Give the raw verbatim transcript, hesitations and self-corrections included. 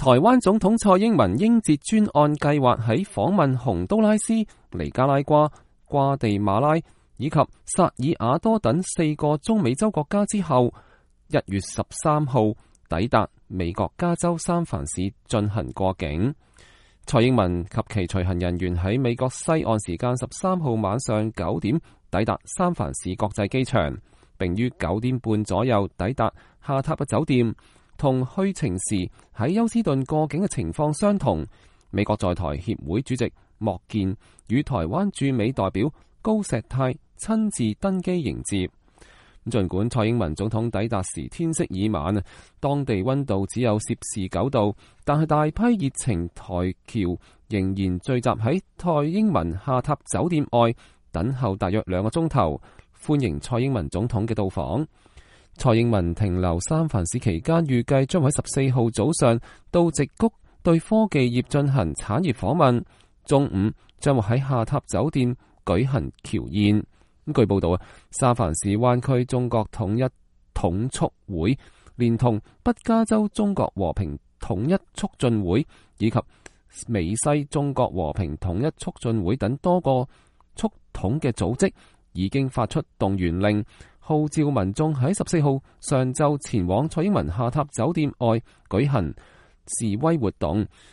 台灣總統蔡英文應節專案計劃喺訪問洪都拉斯、尼加拉瓜、瓜地馬拉以及薩爾瓦多等四個中美洲國家之後，一月十三號抵達美國加州三藩市進行過境。蔡英文及其隨行人員喺美國西岸時間十三號晚上九點抵達三藩市國際機場，並於九點半左右抵達下榻嘅酒店。同去程時喺休斯頓過境嘅情況相同。美國在台協會主席莫健與台灣駐美代表高石泰親自登機迎接。儘管蔡英文總統抵達時天色已晚，當地溫度只有攝氏九度，但係大批熱情台僑仍然聚集喺蔡英文下榻酒店外等候大約兩個鐘頭，歡迎蔡英文總統嘅到訪。蔡英文停留三藩市期間，預計將喺十四號早上到矽谷對科技業進行產業訪問，中午將會喺下榻酒店舉行僑宴。咁據報道啊，三藩市灣區中國統一統促會連同北加州中國和平統一促進會以及美西中國和平統一促進會等多個促統嘅組織已經發出動員令，號召民眾喺十四號上晝前往蔡英文下榻酒店外舉行示威活動，